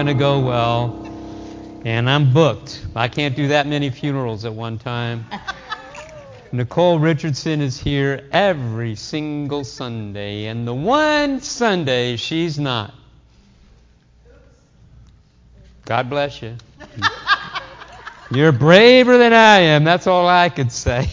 going to go well. And I'm booked. I can't do that many funerals at one time. Nicole Richardson is here every single Sunday, and the one Sunday she's not. God bless you. You're braver than I am. That's all I could say.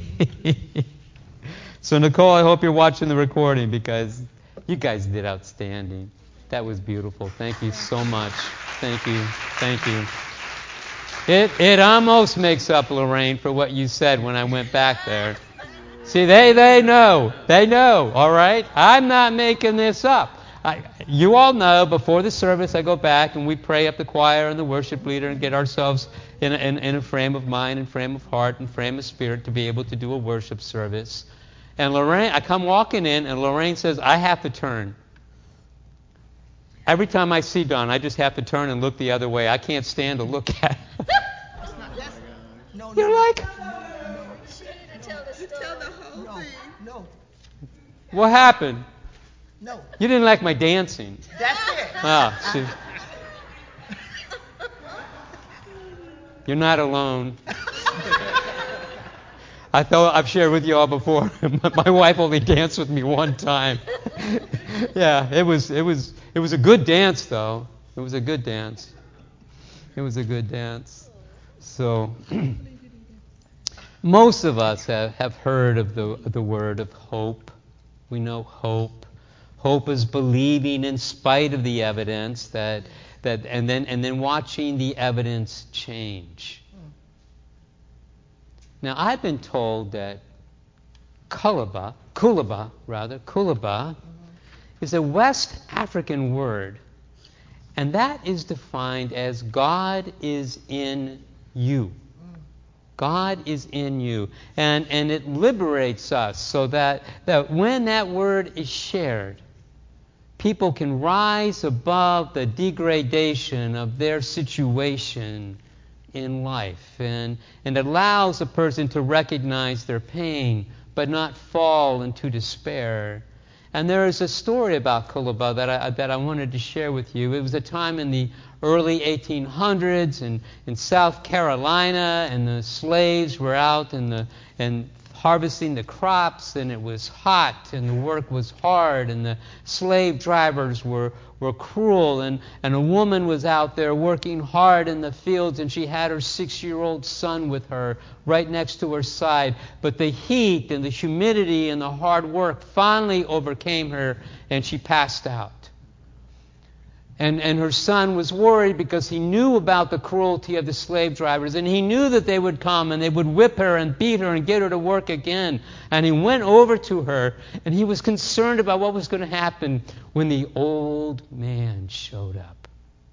So, Nicole, I hope you're watching the recording because you guys did outstanding. That was beautiful. Thank you so much. Thank you. Thank you. It almost makes up, Lorraine, for what you said when I went back there. See, they know. They know, all right? I'm not making this up. You all know, before the service, I go back and we pray up the choir and the worship leader and get ourselves in a frame of mind and frame of heart and frame of spirit to be able to do a worship service. And Lorraine, I come walking in, and Lorraine says, I have to turn. Every time I see Don, I just have to turn and look the other way. I can't stand to look at it. You're like... Tell the whole thing. No. What happened? No. You didn't like my dancing. That's it. Ah, see. You're not alone. I thought I've shared with you all before. My wife only danced with me one time. Yeah, it was a good dance though. It was a good dance. It was a good dance. So most of us have heard of the word of hope. We know hope. Hope is believing in spite of the evidence and then watching the evidence change. Now, I've been told that Kulaba is a West African word, and that is defined as God is in you. God is in you. And it liberates us so that when that word is shared, people can rise above the degradation of their situation in life. And it allows a person to recognize their pain, but not fall into despair. And there is a story about Kulaba that I wanted to share with you. It was a time in the early 1800s in South Carolina, and the slaves were out and harvesting the crops, and it was hot, and the work was hard, and the slave drivers were cruel, and a woman was out there working hard in the fields, and she had her 6-year-old son with her right next to her side. But the heat and the humidity and the hard work finally overcame her, and she passed out. And her son was worried because he knew about the cruelty of the slave drivers, and he knew that they would come and they would whip her and beat her and get her to work again. And he went over to her, and he was concerned about what was going to happen when the old man showed up.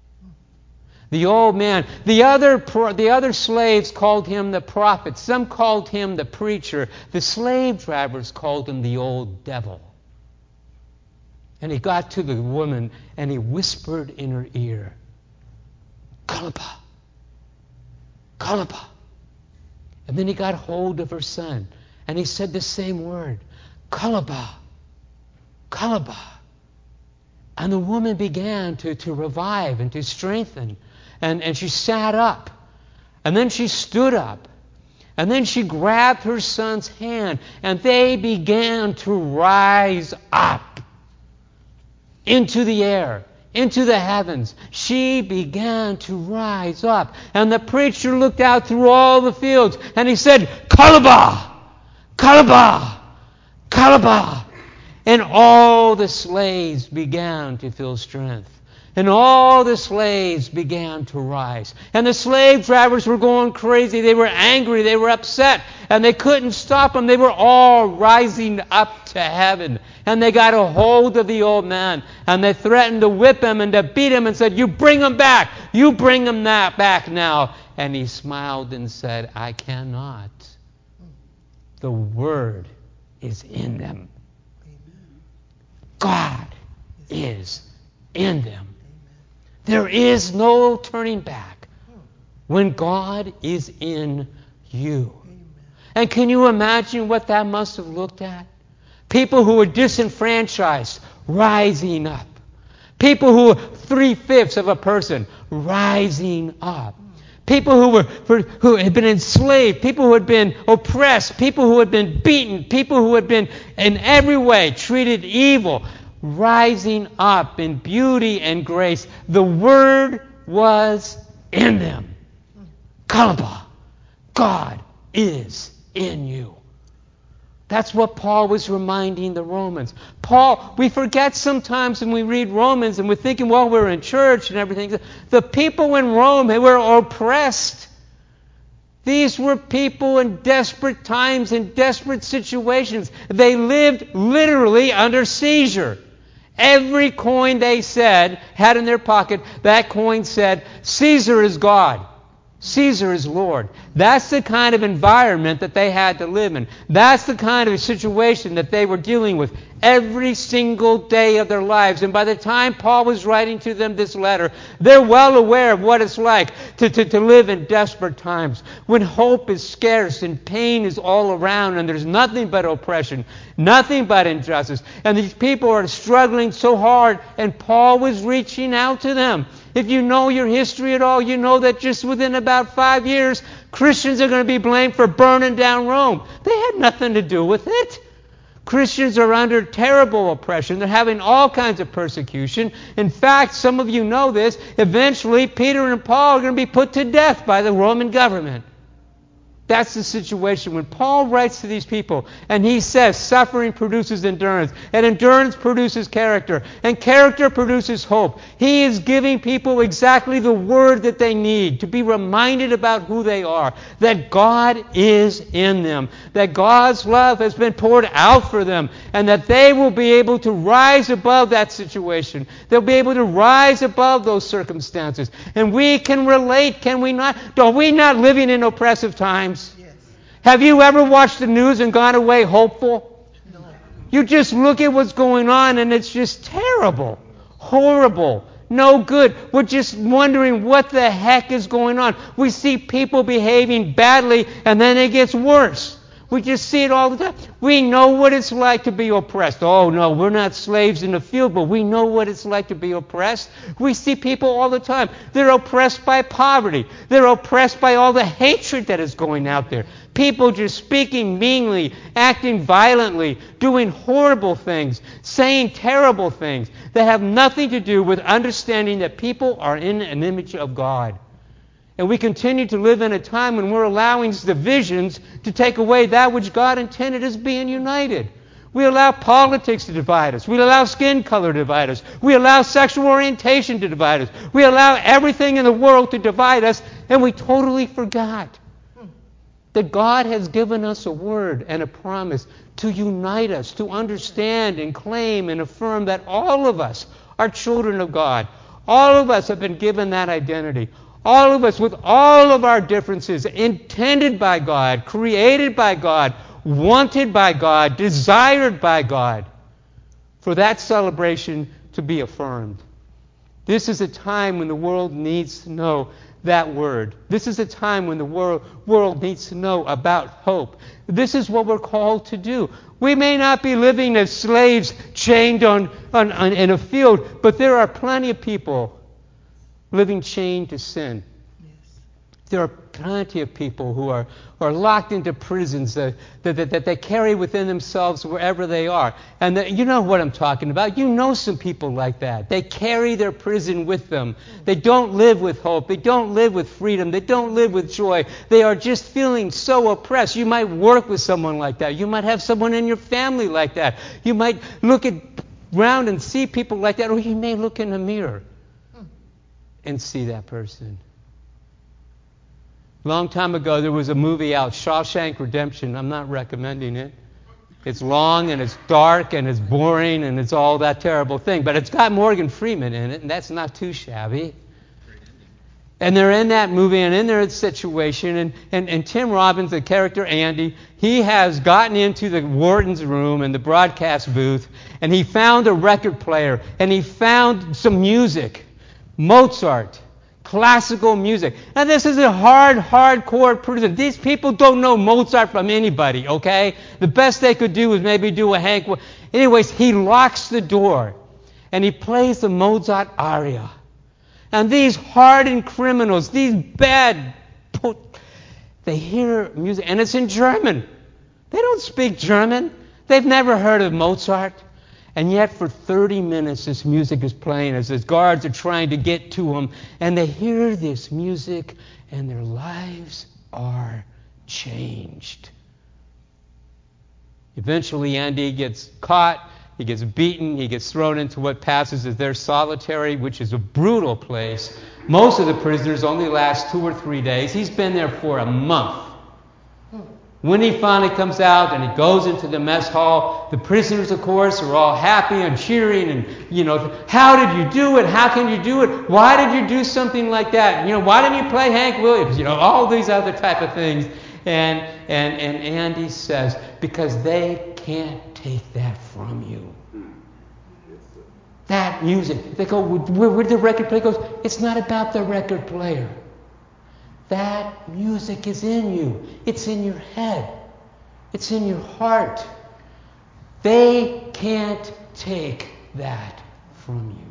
The old man. The other slaves called him the prophet. Some called him the preacher. The slave drivers called him the old devil. And he got to the woman and he whispered in her ear, Kulaba, Kulaba. And then he got hold of her son and he said the same word, Kulaba, Kulaba. And the woman began to revive and to strengthen. And she sat up. And then she stood up. And then she grabbed her son's hand and they began to rise up. Into the air, into the heavens. She began to rise up. And the preacher looked out through all the fields and he said, Kulaba! Kulaba! Kulaba! And all the slaves began to feel strength. And all the slaves began to rise. And the slave drivers were going crazy. They were angry. They were upset. And they couldn't stop them. They were all rising up to heaven. And they got a hold of the old man. And they threatened to whip him and to beat him and said, you bring him back. You bring him back now. And he smiled and said, I cannot. The word is in them. God is in them. There is no turning back when God is in you. And can you imagine what that must have looked at? People who were disenfranchised rising up. People who were 3/5 of a person rising up. People who had been enslaved, people who had been oppressed, people who had been beaten, people who had been in every way treated evil, rising up in beauty and grace. The Word was in them. Kalaba, God is in you. That's what Paul was reminding the Romans. We forget sometimes when we read Romans and we're thinking, well, we're in church and everything. The people in Rome, they were oppressed. These were people in desperate times, in desperate situations. They lived literally under seizure. Every coin they had in their pocket, that coin said, Caesar is God. Caesar is Lord. That's the kind of environment that they had to live in. That's the kind of situation that they were dealing with every single day of their lives. And by the time Paul was writing to them this letter, they're well aware of what it's like to live in desperate times, when hope is scarce and pain is all around and there's nothing but oppression, nothing but injustice. And these people are struggling so hard, and Paul was reaching out to them. If you know your history at all, you know that just within about 5 years, Christians are going to be blamed for burning down Rome. They had nothing to do with it. Christians are under terrible oppression. They're having all kinds of persecution. In fact, some of you know this, eventually Peter and Paul are going to be put to death by the Roman government. That's the situation. When Paul writes to these people and he says suffering produces endurance, and endurance produces character, and character produces hope, he is giving people exactly the word that they need to be reminded about who they are, that God is in them, that God's love has been poured out for them, and that they will be able to rise above that situation. They'll be able to rise above those circumstances. And we can relate, can we not? Are we not living in oppressive times? Yes. Have you ever watched the news and gone away hopeful? No. You just look at what's going on and it's just terrible, horrible, no good. We're just wondering what the heck is going on. We see people behaving badly and then it gets worse. We just see it all the time. We know what it's like to be oppressed. Oh, no, we're not slaves in the field, but we know what it's like to be oppressed. We see people all the time. They're oppressed by poverty. They're oppressed by all the hatred that is going out there. People just speaking meanly, acting violently, doing horrible things, saying terrible things that have nothing to do with understanding that people are in an image of God. And we continue to live in a time when we're allowing divisions to take away that which God intended as being united. We allow politics to divide us. We allow skin color to divide us. We allow sexual orientation to divide us. We allow everything in the world to divide us, and we totally forgot that God has given us a word and a promise to unite us, to understand and claim and affirm that all of us are children of God. All of us have been given that identity. All of us, with all of our differences, intended by God, created by God, wanted by God, desired by God, for that celebration to be affirmed. This is a time when the world needs to know that word. This is a time when the world needs to know about hope. This is what we're called to do. We may not be living as slaves chained in a field, but there are plenty of people living chained to sin. Yes. There are plenty of people who are locked into prisons that they carry within themselves wherever they are. And you know what I'm talking about. You know some people like that. They carry their prison with them. They don't live with hope. They don't live with freedom. They don't live with joy. They are just feeling so oppressed. You might work with someone like that. You might have someone in your family like that. You might look around and see people like that, or you may look in a mirror and see that person. A long time ago, there was a movie out, Shawshank Redemption. I'm not recommending it. It's long and it's dark and it's boring and it's all that terrible thing. But it's got Morgan Freeman in it, and that's not too shabby. And they're in that movie and in their situation, and Tim Robbins, the character Andy, he has gotten into the warden's room and the broadcast booth, and he found a record player, and he found some music. Mozart, classical music. Now this is a hardcore prison. These people don't know Mozart from anybody, okay? The best they could do was maybe do a Hank. Anyways, he locks the door. and he plays the Mozart aria. And these hardened criminals, these bad, they hear music, and it's in German. They don't speak German. They've never heard of Mozart. And yet for 30 minutes this music is playing as his guards are trying to get to him. And they hear this music and their lives are changed. Eventually Andy gets caught. He gets beaten. He gets thrown into what passes as their solitary, which is a brutal place. Most of the prisoners only last 2 or 3 days. He's been there for a month. When he finally comes out and he goes into the mess hall, the prisoners, of course, are all happy and cheering and, how did you do it? How can you do it? Why did you do something like that? Why didn't you play Hank Williams? All these other type of things. And Andy says, because they can't take that from you. That music. They go, where'd the record player? He goes, it's not about the record player. That music is in you. It's in your head. It's in your heart. They can't take that from you.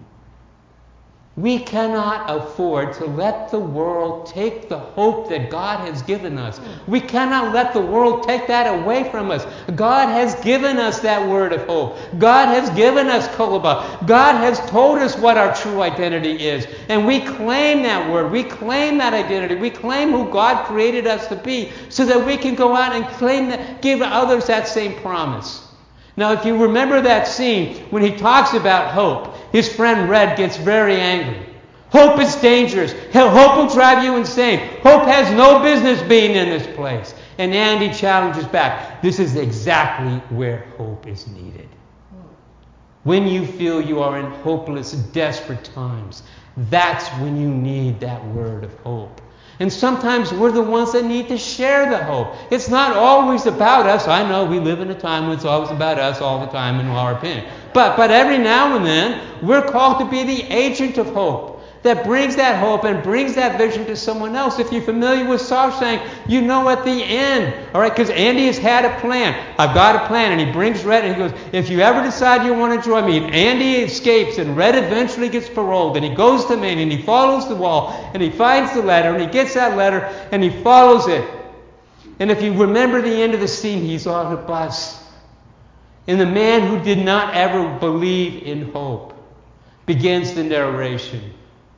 We cannot afford to let the world take the hope that God has given us. We cannot let the world take that away from us. God has given us that word of hope. God has given us Kolaba. God has told us what our true identity is. And we claim that word. We claim that identity. We claim who God created us to be so that we can go out and claim that, give others that same promise. Now, if you remember that scene when he talks about hope, his friend Red gets very angry. Hope is dangerous. Hope will drive you insane. Hope has no business being in this place. And Andy challenges back. This is exactly where hope is needed. When you feel you are in hopeless, desperate times, that's when you need that word of hope. And sometimes we're the ones that need to share the hope. It's not always about us. I know we live in a time when it's always about us all the time in our opinion. But every now and then, we're called to be the agent of hope that brings that hope and brings that vision to someone else. If you're familiar with Shawshank, you know at the end, all right, because Andy has had a plan. I've got a plan, and he brings Red, and he goes, if you ever decide you want to join me, and Andy escapes, and Red eventually gets paroled, and he goes to Maine, and he follows the wall, and he finds the letter, and he gets that letter, and he follows it. And if you remember the end of the scene, he's on a bus. And the man who did not ever believe in hope begins the narration.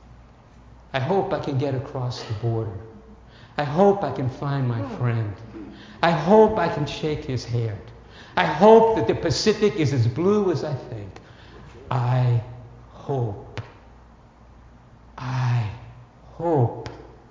I hope I can get across the border. I hope I can find my friend. I hope I can shake his hand. I hope that the Pacific is as blue as I think. I hope. I hope.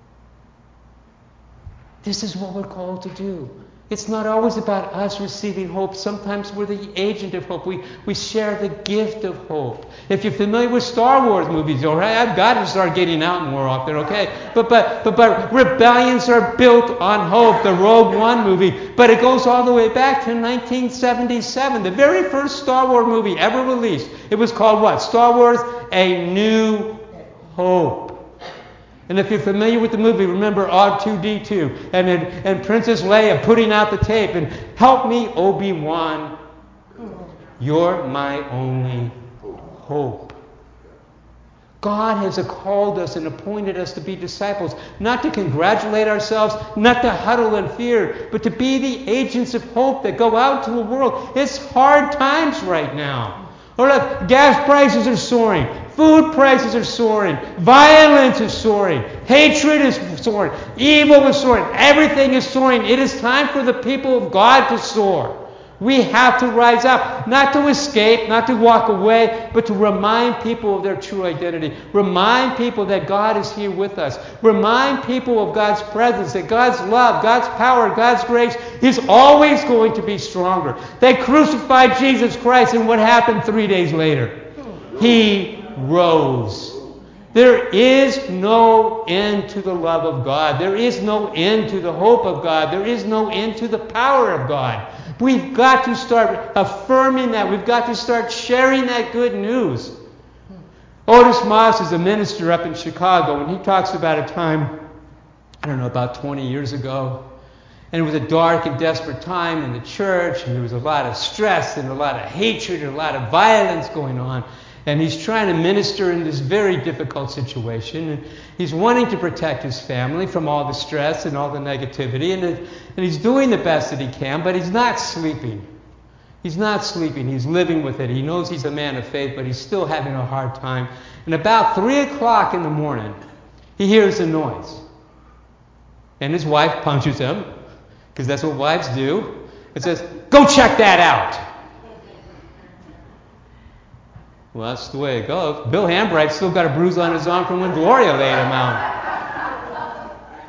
This is what we're called to do. It's not always about us receiving hope. Sometimes we're the agent of hope. We share the gift of hope. If you're familiar with Star Wars movies, all right, I've got to start getting out more often, okay? But rebellions are built on hope. The Rogue One movie, but it goes all the way back to 1977, the very first Star Wars movie ever released. It was called what? Star Wars: A New Hope. And if you're familiar with the movie, remember R2-D2 and Princess Leia putting out the tape and help me, Obi-Wan. You're my only hope. God has called us and appointed us to be disciples, not to congratulate ourselves, not to huddle in fear, but to be the agents of hope that go out to the world. It's hard times right now. Or look, gas prices are soaring. Food prices are soaring. Violence is soaring. Hatred is soaring. Evil is soaring. Everything is soaring. It is time for the people of God to soar. We have to rise up, not to escape, not to walk away, but to remind people of their true identity. Remind people that God is here with us. Remind people of God's presence, that God's love, God's power, God's grace is always going to be stronger. They crucified Jesus Christ, and what happened 3 days later? He rose. There is no end to the love of God. There is no end to the hope of God. There is no end to the power of God. We've got to start affirming that. We've got to start sharing that good news. Otis Moss is a minister up in Chicago, and he talks about a time, about 20 years ago. And it was a dark and desperate time in the church, and there was a lot of stress and a lot of hatred and a lot of violence going on. And he's trying to minister in this very difficult situation. And he's wanting to protect his family from all the stress and all the negativity. And he's doing the best that he can, but he's not sleeping. He's not sleeping. He's living with it. He knows he's a man of faith, but he's still having a hard time. And about 3 o'clock in the morning, he hears a noise. And his wife punches him, because that's what wives do, and says, "Go check that out." Well, that's the way it goes. Bill Hambright still got a bruise on his arm from when Gloria laid him out.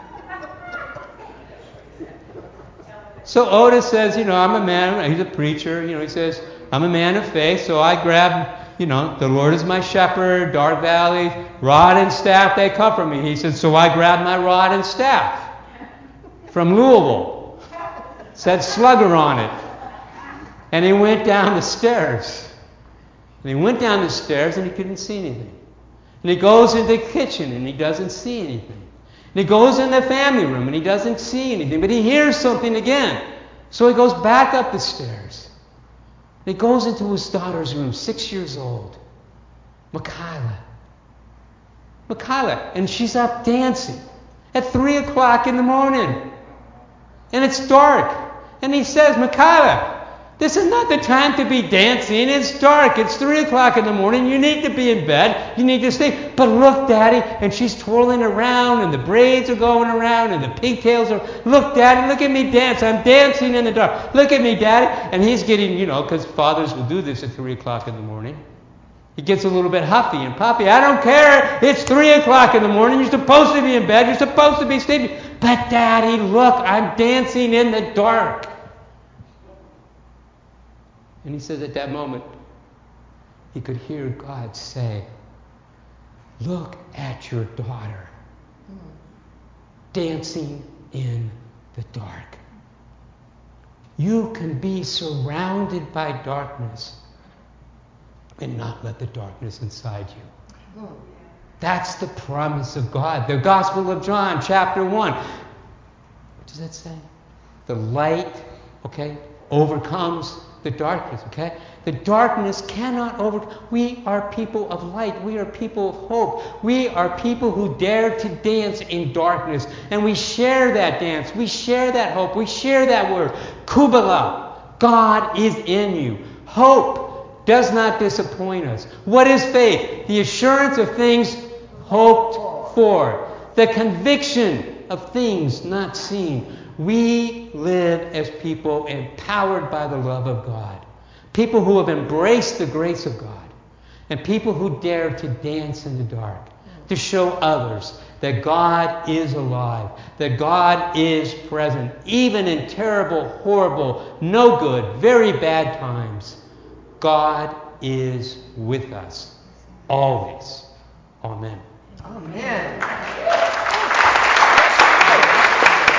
So Otis says, I'm a man, he's a preacher, he says, I'm a man of faith, so I grab, the Lord is my shepherd, dark valley, rod and staff, they comfort me. He said, so I grabbed my rod and staff from Louisville. It said Slugger on it. And he went down the stairs. And he went down the stairs and he couldn't see anything. And he goes into the kitchen and he doesn't see anything. And he goes in the family room and he doesn't see anything. But he hears something again. So he goes back up the stairs. And he goes into his daughter's room, 6 years old. Michaela. And she's up dancing at 3 o'clock in the morning. And it's dark. And he says, Michaela, this is not the time to be dancing. It's dark. It's 3 o'clock in the morning. You need to be in bed. You need to stay. But look, Daddy. And she's twirling around, and the braids are going around, and the pigtails are... Look, Daddy, look at me dance. I'm dancing in the dark. Look at me, Daddy. And he's getting, because fathers will do this at 3 o'clock in the morning. He gets a little bit huffy and puffy. I don't care. It's 3 o'clock in the morning. You're supposed to be in bed. You're supposed to be sleeping. But, Daddy, look, I'm dancing in the dark. And he says at that moment, he could hear God say, look at your daughter dancing in the dark. You can be surrounded by darkness and not let the darkness inside you. That's the promise of God. The Gospel of John, chapter 1. What does that say? The light, overcomes the darkness, The darkness cannot overcome. We are people of light. We are people of hope. We are people who dare to dance in darkness. And we share that dance. We share that hope. We share that word. Kubala. God is in you. Hope does not disappoint us. What is faith? The assurance of things hoped for. The conviction of things not seen. We live as people empowered by the love of God. People who have embraced the grace of God. And people who dare to dance in the dark. To show others that God is alive. That God is present. Even in terrible, horrible, no good, very bad times. God is with us. Always. Amen. Amen.